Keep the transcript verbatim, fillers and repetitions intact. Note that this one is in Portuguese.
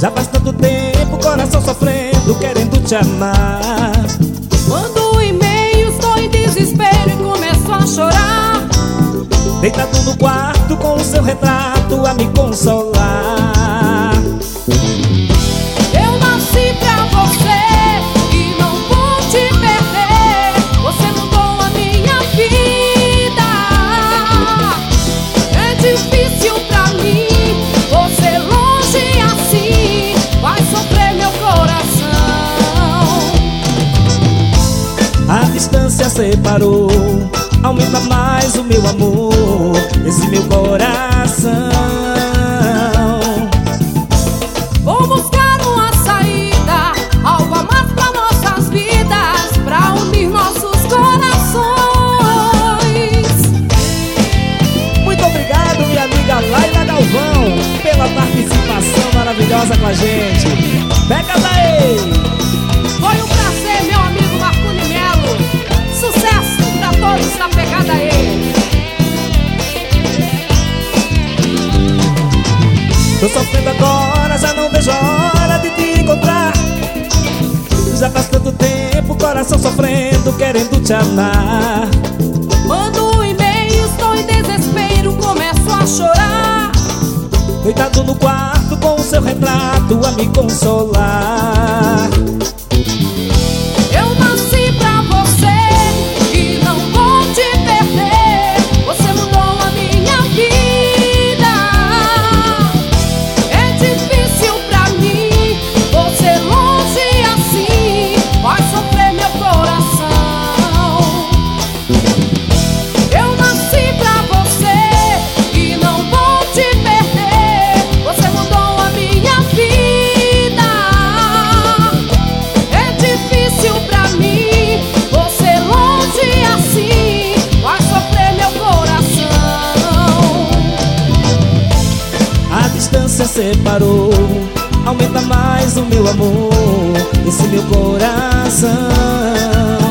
Já faz tanto tempo, coração sofrendo, querendo te amar. Mando um e-mail, estou em desespero e começo a chorar. Deitado no quarto com o seu retrato a me consolar. Eu nasci pra você e não vou te perder. Você mudou a minha vida. É difícil pra mim, você longe assim, vai sofrer meu coração. A distância separou, aumenta mais o meu amor, esse meu coração. Vou buscar uma saída, algo a mais pra nossas vidas, pra unir nossos corações. Muito obrigado, minha amiga Laila Galvão, pela participação maravilhosa com a gente. Pega daí! Foi um prazer, meu amigo Marconi Melo. Sucesso pra todos da Pegada aí. Tô sofrendo agora, já não vejo a hora de te encontrar. Já faz tanto tempo, coração sofrendo, querendo te amar. Mando um e-mail, estou em desespero, começo a chorar. Deitado no quarto com o seu retrato a me consolar. Eu nasci pra você e não vou te perder. Você mudou a minha vida. É difícil pra mim, você longe assim, vai sofrer meu coração. Eu nasci pra você e não vou te perder. Você mudou a minha vida. É difícil pra mim, você longe assim, vai sofrer meu coração. A distância separou, aumenta mais o meu amor, esse meu coração.